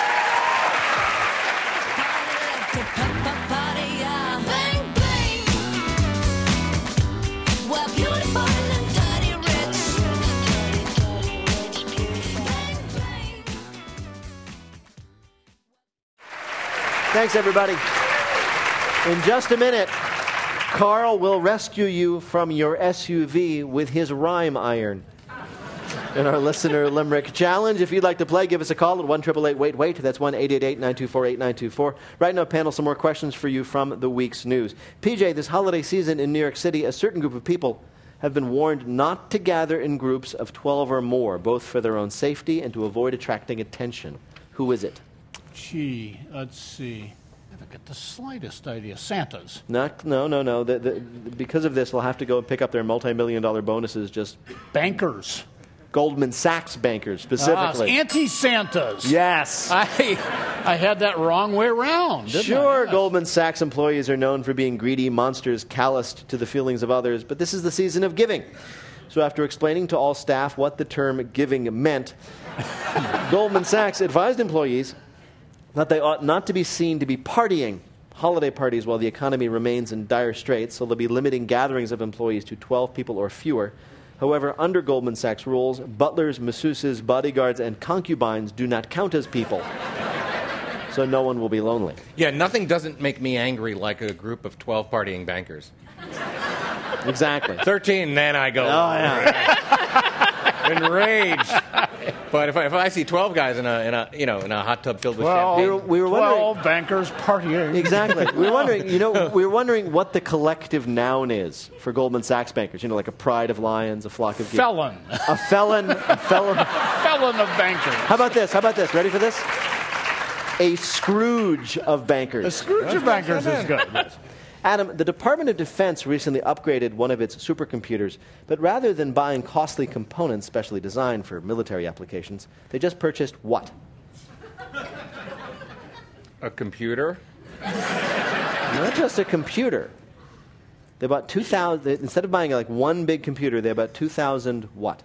[SPEAKER 2] Thanks, everybody. In just a minute, Carl will rescue you from your S U V with his rhyme iron. In our listener limerick challenge, if you'd like to play, give us a call at one eight eight eight wait wait. That's one eight eight eight nine two four eight nine two four. Right now, panel, some more questions for you from the week's news. P J, this holiday season in New York City, a certain group of people have been warned not to gather in groups of twelve or more, both for their own safety and to avoid attracting attention. Who is it?
[SPEAKER 4] Gee, let's see. I haven't got the slightest idea. Santa's.
[SPEAKER 2] Not, no, no, no. The, the, because of this, they'll have to go and pick up their multi-million dollar bonuses. Just
[SPEAKER 4] bankers.
[SPEAKER 2] Goldman Sachs bankers, specifically.
[SPEAKER 4] Ah, anti-Santas.
[SPEAKER 2] Yes.
[SPEAKER 4] I I had that wrong way around. Didn't
[SPEAKER 2] Sure,
[SPEAKER 4] I? Yes.
[SPEAKER 2] Goldman Sachs employees are known for being greedy monsters, calloused to the feelings of others, but this is the season of giving. So after explaining to all staff what the term giving meant, Goldman Sachs advised employees that they ought not to be seen to be partying holiday parties while the economy remains in dire straits, so they'll be limiting gatherings of employees to twelve people or fewer. However, under Goldman Sachs rules, butlers, masseuses, bodyguards, and concubines do not count as people. So so no one will be lonely.
[SPEAKER 6] Yeah, nothing doesn't make me angry like a group of twelve partying bankers.
[SPEAKER 2] Exactly.
[SPEAKER 6] thirteen, then I go.
[SPEAKER 2] Oh, yeah.
[SPEAKER 6] Enraged. But if I, if I see twelve guys in a, in a you know in a hot tub filled with
[SPEAKER 4] Well,
[SPEAKER 6] champagne,
[SPEAKER 2] We were, we were wondering.
[SPEAKER 4] twelve bankers partying.
[SPEAKER 2] Exactly. We were wondering, you know, we were wondering what the collective noun is for Goldman Sachs bankers. You know, like a pride of lions, a flock of geese.
[SPEAKER 4] Felon.
[SPEAKER 2] A felon. A felon.
[SPEAKER 4] Felon of bankers.
[SPEAKER 2] How about this? How about this? Ready for this? A Scrooge of bankers.
[SPEAKER 4] The Scrooge of bankers is good. Yes.
[SPEAKER 2] Adam, the Department of Defense recently upgraded one of its supercomputers, but rather than buying costly components specially designed for military applications, they just purchased what?
[SPEAKER 6] a computer.
[SPEAKER 2] Not just a computer. They bought two thousand, instead of buying like one big computer, they bought two thousand what?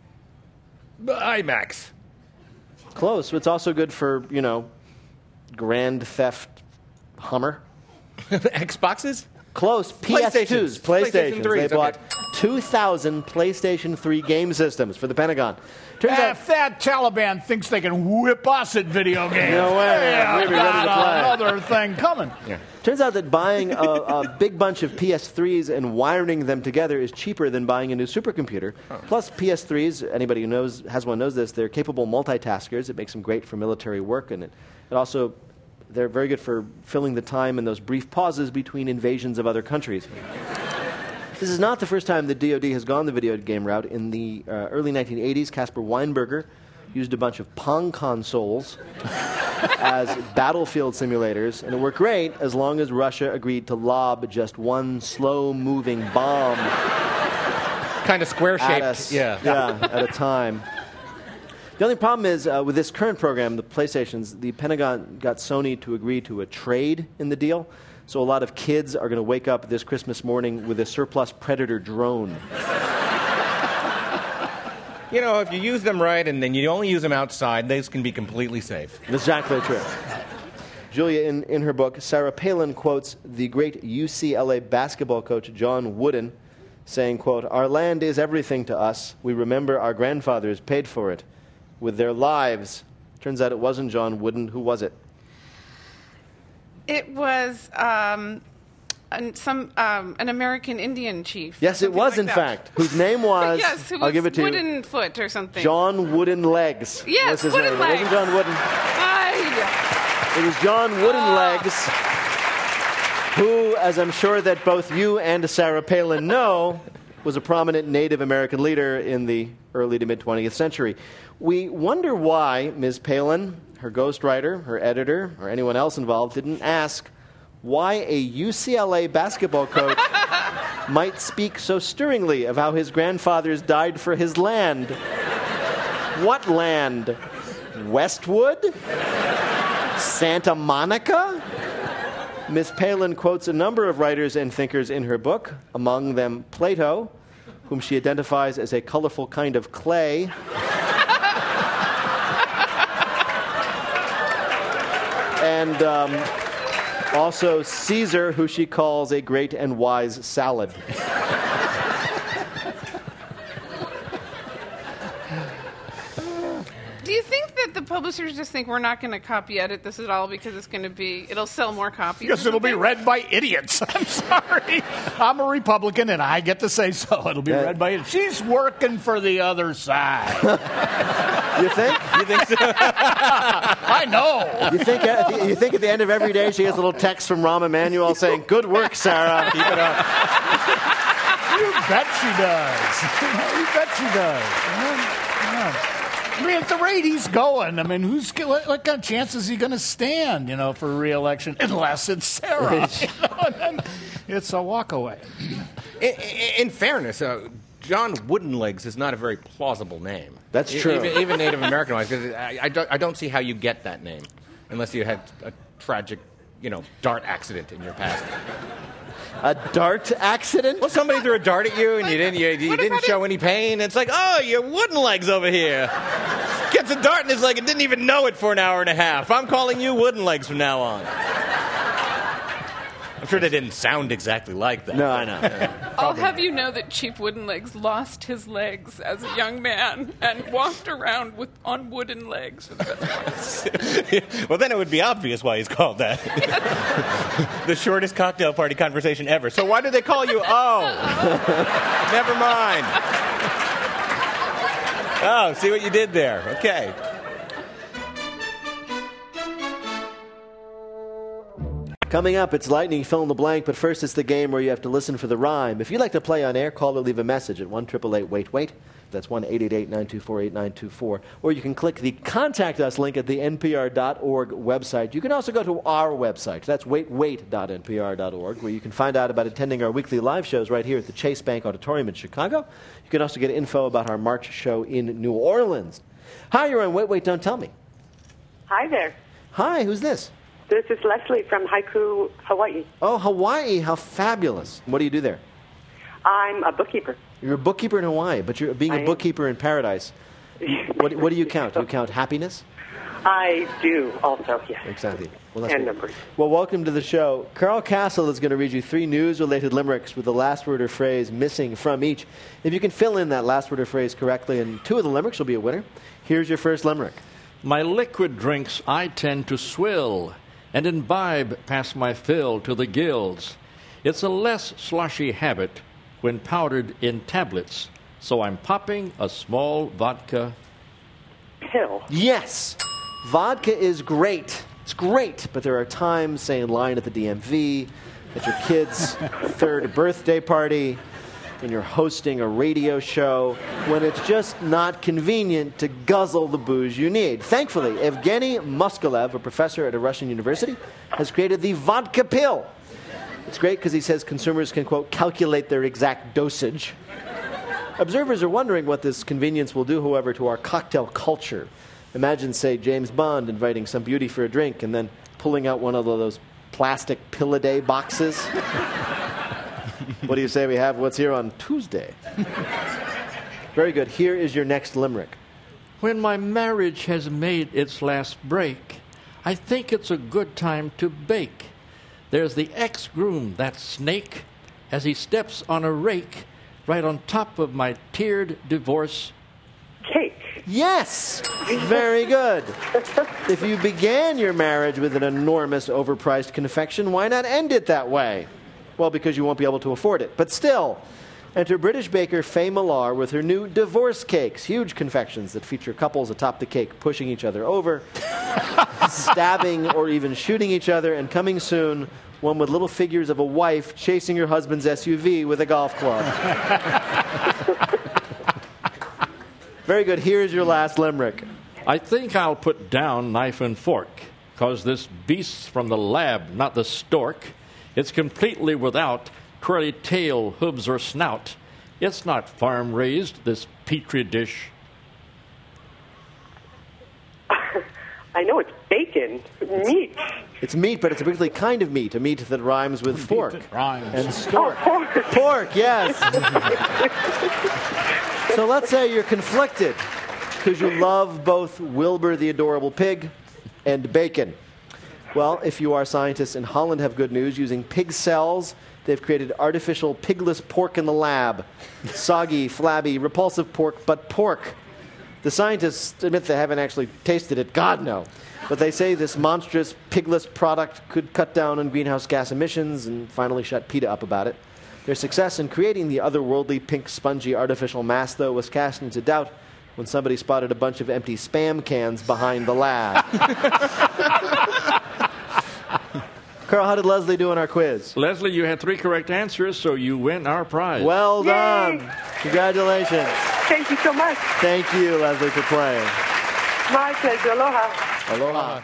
[SPEAKER 6] IMAX.
[SPEAKER 2] Close. It's also good for, you know, Grand Theft Hummer.
[SPEAKER 6] Xboxes?
[SPEAKER 2] Close. P S twos.
[SPEAKER 6] PlayStations.
[SPEAKER 2] PlayStations.
[SPEAKER 6] PlayStation threes,
[SPEAKER 2] They bought
[SPEAKER 6] okay.
[SPEAKER 2] two thousand PlayStation three game systems for the Pentagon. Turns out,
[SPEAKER 4] If that Taliban thinks they can whip us at video games,
[SPEAKER 2] No way.
[SPEAKER 4] yeah,
[SPEAKER 2] We'd be ready to
[SPEAKER 4] got
[SPEAKER 2] play.
[SPEAKER 4] another thing coming.
[SPEAKER 6] Yeah.
[SPEAKER 2] turns out that buying a, a big bunch of P S threes and wiring them together is cheaper than buying a new supercomputer. Plus, P S threes, anybody who knows has one knows this, they're capable multitaskers. It makes them great for military work, and it, it also they're very good for filling the time in those brief pauses between invasions of other countries. This is not the first time the D O D has gone the video game route. In the uh, early nineteen eighties, Caspar Weinberger used a bunch of Pong consoles as battlefield simulators, and it worked great as long as Russia agreed to lob just one slow-moving bomb
[SPEAKER 6] Kind of square
[SPEAKER 2] at
[SPEAKER 6] shaped.
[SPEAKER 2] us
[SPEAKER 6] Yeah.
[SPEAKER 2] yeah, at a time. The only problem is, uh, with this current program, the PlayStations, the Pentagon got Sony to agree to a trade in the deal. So a lot of kids are going to wake up this Christmas morning with a surplus Predator drone.
[SPEAKER 6] You know, if you use them right and then you only use them outside, these can be completely safe.
[SPEAKER 2] Exactly true. Julia, in, in her book, Sarah Palin quotes the great U C L A basketball coach John Wooden, saying, quote, "Our land is everything to us. We remember our grandfathers paid for it with their lives." Turns out it wasn't John Wooden. Who was it?
[SPEAKER 7] It was um, an, some um, an American Indian chief.
[SPEAKER 2] Yes, it
[SPEAKER 7] something
[SPEAKER 2] was,
[SPEAKER 7] like
[SPEAKER 2] in
[SPEAKER 7] that.
[SPEAKER 2] fact, whose name was,
[SPEAKER 7] yes, who was
[SPEAKER 2] I'll give it to
[SPEAKER 7] Wooden
[SPEAKER 2] you,
[SPEAKER 7] Foot or something.
[SPEAKER 2] John Wooden Legs.
[SPEAKER 7] Yes,
[SPEAKER 2] was his
[SPEAKER 7] Wooden
[SPEAKER 2] name.
[SPEAKER 7] Legs.
[SPEAKER 2] It wasn't John Wooden.
[SPEAKER 7] Aye.
[SPEAKER 2] It was John Wooden
[SPEAKER 7] Oh.
[SPEAKER 2] Legs, who, as I'm sure that both you and Sarah Palin know, was a prominent Native American leader in the early to mid-twentieth century. We wonder why Miz Palin, her ghostwriter, her editor, or anyone else involved didn't ask why a U C L A basketball coach might speak so stirringly of how his grandfathers died for his land. What land? Westwood? Santa Monica? Miz Palin quotes a number of writers and thinkers in her book, among them Plato, whom she identifies as a colorful kind of clay. And um, also Caesar, who she calls a great and wise salad.
[SPEAKER 7] Do you think that the publishers just think we're not going to copy edit this at all because it's going to be it'll sell more copies?
[SPEAKER 4] Because
[SPEAKER 7] or
[SPEAKER 4] it'll be
[SPEAKER 7] something?
[SPEAKER 4] read by idiots. I'm sorry. I'm a Republican, and I get to say so. It'll be
[SPEAKER 2] Yeah.
[SPEAKER 4] read by idiots. She's working for the other side.
[SPEAKER 2] You think? You think so?
[SPEAKER 4] I know.
[SPEAKER 2] You think, at the, you think at the end of every day she gets a little text from Rahm Emanuel saying, "Good work, Sarah. Keep it up."
[SPEAKER 4] You bet she does. You bet she does. Yeah. Yeah. I mean, at the rate he's going, I mean, who's what, what kind of chance is he going to stand, you know, for re-election? Unless it's Sarah. You know, and then it's a walk-away.
[SPEAKER 6] In, in, in fairness, uh, John Woodenlegs is not a very plausible name.
[SPEAKER 2] That's
[SPEAKER 6] E-
[SPEAKER 2] true.
[SPEAKER 6] Even, even Native American-wise, because I, I, don't, I don't see how you get that name unless you had a tragic, you know, dart accident in your past.
[SPEAKER 2] A dart accident?
[SPEAKER 6] Well, somebody threw a dart at you and you didn't, you, you didn't show any pain. It's like, oh, you're Woodenlegs over here. Gets a dart and it's like it didn't even know it for an hour and a half. I'm calling you Woodenlegs from now on. I'm sure they didn't sound exactly like that.
[SPEAKER 2] No, I know.
[SPEAKER 7] I'll have you know that Chief Wooden Legs lost his legs as a young man and walked around with on wooden legs for the best part.
[SPEAKER 6] Well, then it would be obvious why he's called that. The shortest cocktail party conversation ever. So why do they call you Oh? Never mind. Oh, see what you did there. Okay.
[SPEAKER 2] Coming up, it's Lightning Fill in the Blank, but first it's the game where you have to listen for the rhyme. If you'd like to play on air, call or leave a message at one eight eight eight wait wait. That's one eight eight eight nine two four eight nine two four. Or you can click the Contact Us link at the N P R dot org website. You can also go to our website. That's wait wait dot N P R dot org, where you can find out about attending our weekly live shows right here at the Chase Bank Auditorium in Chicago. You can also get info about our March show in New Orleans. Hi, you're on Wait, Wait, Don't Tell Me.
[SPEAKER 12] Hi there.
[SPEAKER 2] Hi, who's this?
[SPEAKER 12] This is Leslie from Haiku, Hawaii.
[SPEAKER 2] Oh, Hawaii. How fabulous. What do you do there?
[SPEAKER 12] I'm a bookkeeper.
[SPEAKER 2] You're a bookkeeper in Hawaii, but you're being
[SPEAKER 12] I
[SPEAKER 2] a
[SPEAKER 12] am.
[SPEAKER 2] bookkeeper in paradise. What, what do you count? Do you count happiness?
[SPEAKER 12] I do also, yes.
[SPEAKER 2] Exactly. Well,
[SPEAKER 12] And
[SPEAKER 2] great.
[SPEAKER 12] numbers.
[SPEAKER 2] Well, welcome to the show. Carl Castle is going to read you three news-related limericks with the last word or phrase missing from each. If you can fill in that last word or phrase correctly in two of the limericks, you'll be a winner. Here's your first limerick.
[SPEAKER 1] My liquid drinks I tend to swill and imbibe past my fill to the gills. It's a less sloshy habit when powdered in tablets, so I'm popping a small vodka
[SPEAKER 12] pill.
[SPEAKER 2] Yes. Vodka is great. It's great, but there are times, say in line at the D M V, at your kid's third birthday party, and you're hosting a radio show, when it's just not convenient to guzzle the booze you need. Thankfully, Evgeny Moskalev, a professor at a Russian university, has created the vodka pill. It's great because he says consumers can, quote, calculate their exact dosage. Observers are wondering what this convenience will do, however, to our cocktail culture. Imagine, say, James Bond inviting some beauty for a drink and then pulling out one of those plastic pill-a-day boxes. What do you say we have what's here on Tuesday? Very good. Here is your next limerick.
[SPEAKER 1] When my marriage has made its last break, I think it's a good time to bake. There's the ex-groom, that snake, as he steps on a rake right on top of my tiered divorce
[SPEAKER 12] cake.
[SPEAKER 2] Yes! Very good. If you began your marriage with an enormous overpriced confection, why not end it that way? Well, because you won't be able to afford it. But still, enter British baker Faye Millar with her new divorce cakes, huge confections that feature couples atop the cake pushing each other over, stabbing or even shooting each other, and coming soon, one with little figures of a wife chasing her husband's S U V with a golf club. Very good. Here's your last limerick.
[SPEAKER 1] I think I'll put down knife and fork, 'cause this beast's from the lab, not the stork. It's completely without curly tail, hooves, or snout. It's not farm-raised, this petri dish.
[SPEAKER 12] I know it's bacon. Meat.
[SPEAKER 2] It's meat, but it's a particular kind of meat, a meat that rhymes with fork.
[SPEAKER 4] Rhymes.
[SPEAKER 2] And stork.
[SPEAKER 12] Oh, pork.
[SPEAKER 2] Pork, yes. So let's say you're conflicted because you love both Wilbur the Adorable Pig and bacon. Well, if you are scientists in Holland, have good news. Using pig cells, they've created artificial pigless pork in the lab. Soggy, flabby, repulsive pork, but pork. The scientists admit they haven't actually tasted it. God, no. But they say this monstrous pigless product could cut down on greenhouse gas emissions and finally shut PETA up about it. Their success in creating the otherworldly, pink, spongy, artificial mass, though, was cast into doubt when somebody spotted a bunch of empty Spam cans behind the lab. Carl, how did Leslie do in our quiz?
[SPEAKER 1] Leslie, you had three correct answers, so you win our prize.
[SPEAKER 2] Well
[SPEAKER 12] Yay!
[SPEAKER 2] done. Congratulations.
[SPEAKER 12] Thank you so much.
[SPEAKER 2] Thank you, Leslie, for playing.
[SPEAKER 12] My pleasure. Aloha.
[SPEAKER 2] Aloha.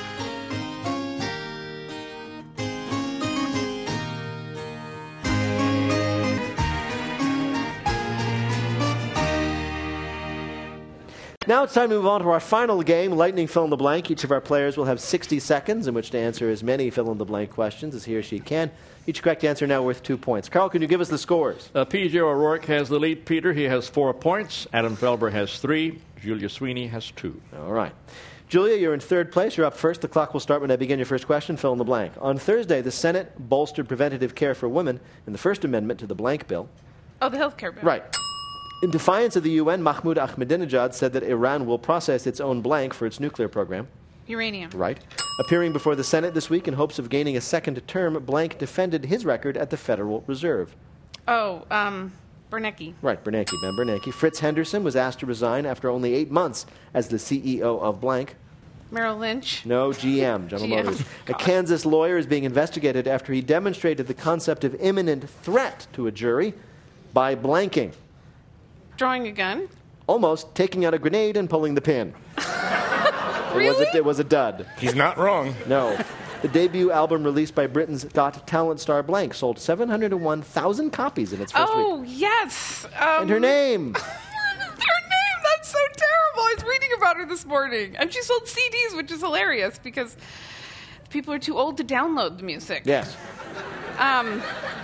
[SPEAKER 2] Now it's time to move on to our final game, Lightning Fill in the Blank. Each of our players will have sixty seconds in which to answer as many fill-in-the-blank questions as he or she can. Each correct answer now worth two points. Carl, can you give us the scores?
[SPEAKER 1] Uh, P J O'Rourke has the lead, Peter. He has four points. Adam Felber has three. Julia Sweeney has two.
[SPEAKER 2] All right. Julia, you're in third place. You're up first. The clock will start when I begin your first question. Fill in the blank. On Thursday, the Senate bolstered preventative care for women in the First Amendment to the blank bill.
[SPEAKER 7] Oh, the health care bill.
[SPEAKER 2] Right. In defiance of the U N, Mahmoud Ahmadinejad said that Iran will process its own blank for its nuclear program.
[SPEAKER 7] Uranium.
[SPEAKER 2] Right. Appearing before the Senate this week in hopes of gaining a second term, Blank defended his record at the Federal Reserve.
[SPEAKER 7] Oh, um, Bernanke.
[SPEAKER 2] Right, Bernanke, Ben Bernanke. Fritz Henderson was asked to resign after only eight months as the C E O of Blank.
[SPEAKER 7] Merrill Lynch.
[SPEAKER 2] No, G M, General
[SPEAKER 7] G M.
[SPEAKER 2] Motors. A Kansas lawyer is being investigated after he demonstrated the concept of imminent threat to a jury by blanking.
[SPEAKER 7] Drawing a gun.
[SPEAKER 2] Almost taking out a grenade and pulling the pin.
[SPEAKER 7] Really?
[SPEAKER 2] It was, a, it was a dud.
[SPEAKER 6] He's not wrong.
[SPEAKER 2] No. The debut album released by Britain's Got Talent star Blank sold seven hundred one thousand copies in its first
[SPEAKER 7] oh,
[SPEAKER 2] week.
[SPEAKER 7] yes. Um,
[SPEAKER 2] And her name.
[SPEAKER 7] her name. That's so terrible. I was reading about her this morning. And she sold C Ds, which is hilarious because people are too old to download the music.
[SPEAKER 2] Yes.
[SPEAKER 7] Um.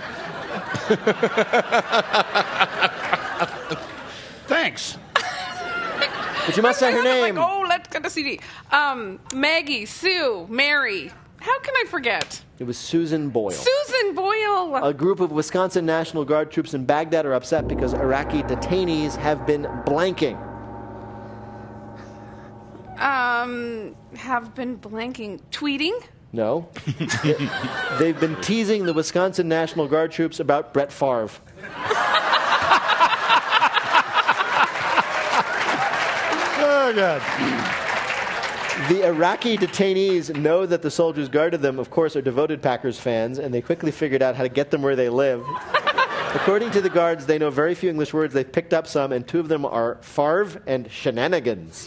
[SPEAKER 4] Thanks.
[SPEAKER 2] But you must say her
[SPEAKER 7] I'm
[SPEAKER 2] name.
[SPEAKER 7] like, oh, let's get a C D. Um, Maggie, Sue, Mary. How can I forget?
[SPEAKER 2] It was Susan Boyle.
[SPEAKER 7] Susan Boyle.
[SPEAKER 2] A group of Wisconsin National Guard troops in Baghdad are upset because Iraqi detainees have been blanking.
[SPEAKER 7] Um, have been blanking. Tweeting?
[SPEAKER 2] No. They've been teasing the Wisconsin National Guard troops about Brett Favre.
[SPEAKER 4] Oh, God.
[SPEAKER 2] The Iraqi detainees know that the soldiers guarded them, of course, are devoted Packers fans, and they quickly figured out how to get them where they live. According to the guards, they know very few English words. They've picked up some, and two of them are Favre and shenanigans.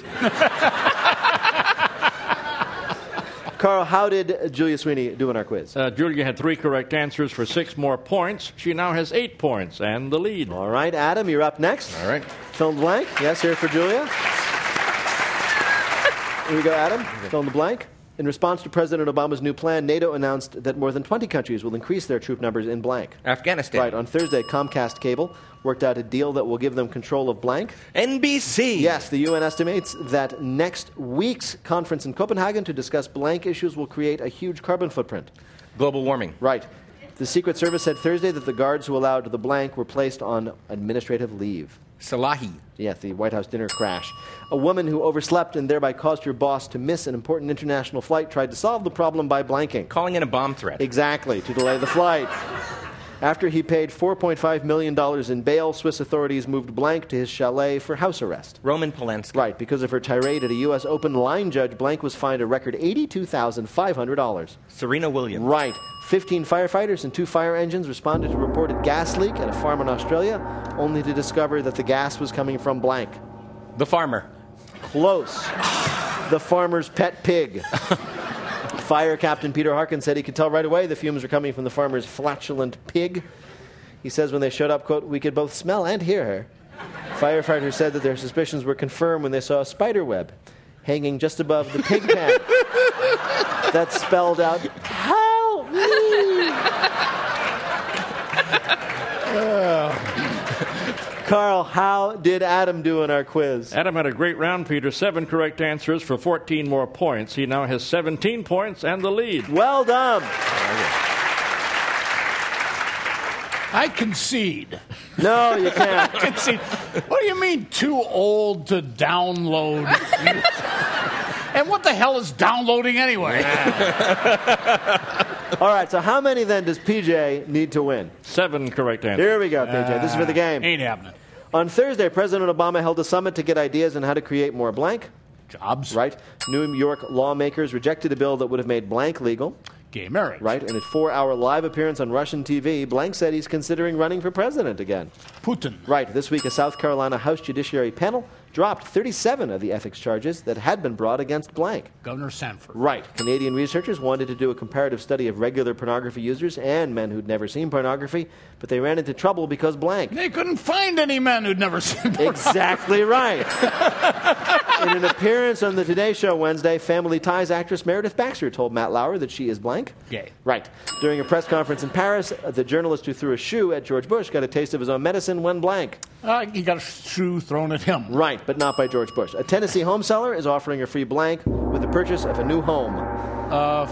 [SPEAKER 2] Carl, how did Julia Sweeney do in our quiz?
[SPEAKER 1] Uh, Julia had three correct answers for six more points. She now has eight points and the lead.
[SPEAKER 2] All right, Adam, you're up next.
[SPEAKER 1] All right.
[SPEAKER 2] Fill in the blank. Yes, here for Julia. Here we go, Adam. Fill in the blank. In response to President Obama's new plan, NATO announced that more than twenty countries will increase their troop numbers in blank.
[SPEAKER 6] Afghanistan.
[SPEAKER 2] Right. On Thursday, Comcast Cable worked out a deal that will give them control of blank.
[SPEAKER 6] N B C.
[SPEAKER 2] Yes, the U N estimates that next week's conference in Copenhagen to discuss blank issues will create a huge carbon footprint.
[SPEAKER 6] Global warming.
[SPEAKER 2] Right. The Secret Service said Thursday that the guards who allowed the blank were placed on administrative leave.
[SPEAKER 6] Salahi.
[SPEAKER 2] Yeah, the White House dinner crash. A woman who overslept and thereby caused her boss to miss an important international flight tried to solve the problem by blanking.
[SPEAKER 6] Calling in a bomb threat.
[SPEAKER 2] Exactly, to delay the flight. After he paid four point five million dollars in bail, Swiss authorities moved Blank to his chalet for house arrest.
[SPEAKER 6] Roman Polanski.
[SPEAKER 2] Right, because of her tirade at a U S Open line judge, Blank was fined a record eighty-two thousand five hundred dollars.
[SPEAKER 6] Serena Williams.
[SPEAKER 2] Right. fifteen firefighters and two fire engines responded to a reported gas leak at a farm in Australia, only to discover that the gas was coming from Blank.
[SPEAKER 6] The farmer.
[SPEAKER 2] Close. The farmer's pet pig. Fire Captain Peter Harkin said he could tell right away the fumes were coming from the farmer's flatulent pig. He says when they showed up, quote, we could both smell and hear her. Firefighters said that their suspicions were confirmed when they saw a spider web hanging just above the pig pen that spelled out, help me! Oh. Carl, how did Adam do in our quiz?
[SPEAKER 1] Adam had a great round, Peter. Seven correct answers for fourteen more points. He now has seventeen points and the lead.
[SPEAKER 2] Well done.
[SPEAKER 4] I concede.
[SPEAKER 2] No, you can't.
[SPEAKER 4] I concede. What do you mean, too old to download? And what the hell is downloading anyway?
[SPEAKER 2] All right, so how many then does P J need to win?
[SPEAKER 1] Seven correct answers.
[SPEAKER 2] Here we go, P J. This is for the game.
[SPEAKER 4] Ain't happening.
[SPEAKER 2] On Thursday, President Obama held a summit to get ideas on how to create more blank.
[SPEAKER 4] Jobs.
[SPEAKER 2] Right. New York lawmakers rejected a bill that would have made blank legal.
[SPEAKER 4] Gay marriage.
[SPEAKER 2] Right. In a four-hour live appearance on Russian T V, Blank said he's considering running for president again.
[SPEAKER 4] Putin.
[SPEAKER 2] Right. This week, a South Carolina House Judiciary panel dropped thirty-seven of the ethics charges that had been brought against Blank.
[SPEAKER 4] Governor Sanford.
[SPEAKER 2] Right. Canadian researchers wanted to do a comparative study of regular pornography users and men who'd never seen pornography, but they ran into trouble because Blank.
[SPEAKER 4] They couldn't find any men who'd never seen pornography.
[SPEAKER 2] Exactly right. In an appearance on the Today Show Wednesday, Family Ties actress Meredith Baxter told Matt Lauer that she is blank.
[SPEAKER 4] Gay.
[SPEAKER 2] Right. During a press conference in Paris, the journalist who threw a shoe at George Bush got a taste of his own medicine when blank.
[SPEAKER 4] Uh, he got a shoe thrown at him.
[SPEAKER 2] Right, but not by George Bush. A Tennessee home seller is offering a free blank with the purchase of a new home.
[SPEAKER 4] Uh,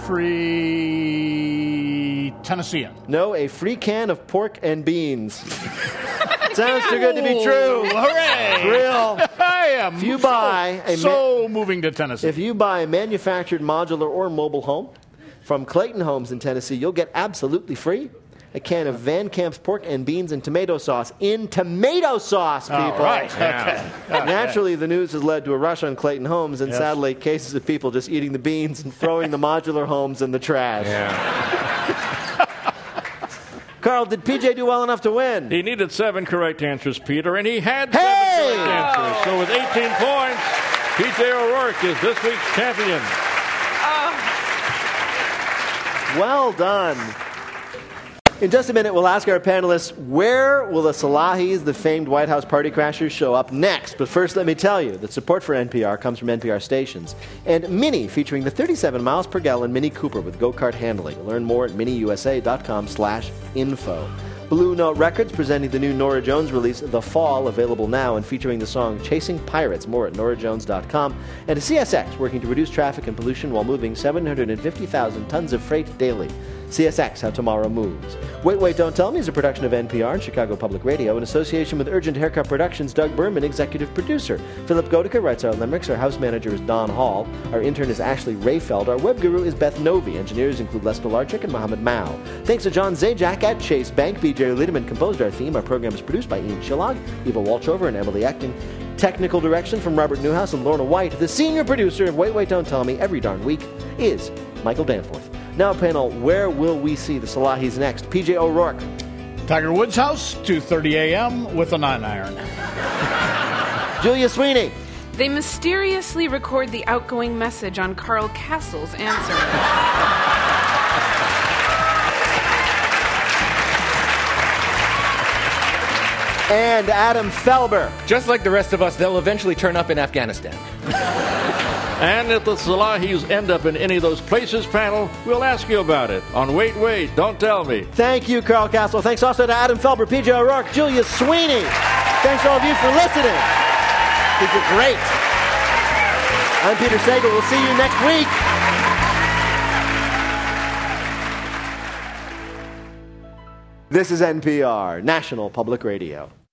[SPEAKER 4] free Tennessean.
[SPEAKER 2] No, a free can of pork and beans. Sounds too good to be true.
[SPEAKER 4] Hooray!
[SPEAKER 2] It's real.
[SPEAKER 4] I am
[SPEAKER 2] If you
[SPEAKER 4] so,
[SPEAKER 2] buy a
[SPEAKER 4] so
[SPEAKER 2] ma-
[SPEAKER 4] moving to Tennessee.
[SPEAKER 2] If you buy a manufactured modular or mobile home from Clayton Homes in Tennessee, you'll get absolutely free a can of Van Camp's pork and beans and tomato sauce in tomato sauce, people.
[SPEAKER 4] All right. Okay.
[SPEAKER 2] Naturally, the news has led to a rush on Clayton Homes and
[SPEAKER 4] Yes.
[SPEAKER 2] sadly cases of people just eating the beans and throwing the modular homes in the trash. Carl, did P J do well enough to win?
[SPEAKER 1] He needed seven correct answers, Peter, and he had
[SPEAKER 2] Hey!
[SPEAKER 1] seven correct answers. So with eighteen points, P J O'Rourke is this week's champion.
[SPEAKER 2] Well done. In just a minute, we'll ask our panelists, where will the Salahis, the famed White House party crashers, show up next? But first, let me tell you that support for N P R comes from N P R stations. And Mini, featuring the thirty-seven miles per gallon Mini Cooper with go-kart handling. Learn more at miniusa.com slash info. Blue Note Records presenting the new Norah Jones release, The Fall, available now and featuring the song Chasing Pirates. More at norah jones dot com. And C S X, working to reduce traffic and pollution while moving seven hundred fifty thousand tons of freight daily. C S X, How Tomorrow Moves. Wait, Wait, Don't Tell Me is a production of N P R and Chicago Public Radio in association with Urgent Haircut Productions. Doug Berman, executive producer. Philip Godica writes our limericks. Our house manager is Don Hall. Our intern is Ashley Rayfeld. Our web guru is Beth Novi. Engineers include Les Pilarczyk and Mohammed Mao. Thanks to John Zajac at Chase Bank. B J Liederman composed our theme. Our program is produced by Ian Chillag, Eva Walchover, and Emily Acton. Technical direction from Robert Newhouse and Lorna White. The senior producer of Wait, Wait, Don't Tell Me every darn week is Michael Danforth. Now, panel, where will we see the Salahis next? P J O'Rourke.
[SPEAKER 4] Tiger Woods' house, two thirty a.m. with a nine iron.
[SPEAKER 2] Julia Sweeney.
[SPEAKER 7] They mysteriously record the outgoing message on Carl Castle's answer.
[SPEAKER 2] And Adam Felber.
[SPEAKER 6] Just like the rest of us, they'll eventually turn up in Afghanistan.
[SPEAKER 1] And if the Salahis end up in any of those places, panel, we'll ask you about it on Wait, Wait, Don't Tell Me.
[SPEAKER 2] Thank you, Carl Castle. Thanks also to Adam Felber, P J O'Rourke, Julia Sweeney. Thanks to all of you for listening. You did great. I'm Peter Sagal. We'll see you next week. This is N P R, National Public Radio.